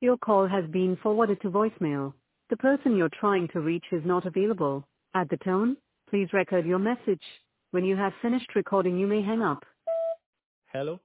Your call has been forwarded to voicemail. The person you're trying to reach is not available. At the tone, please record your message. When you have finished recording, you may hang up. Hello.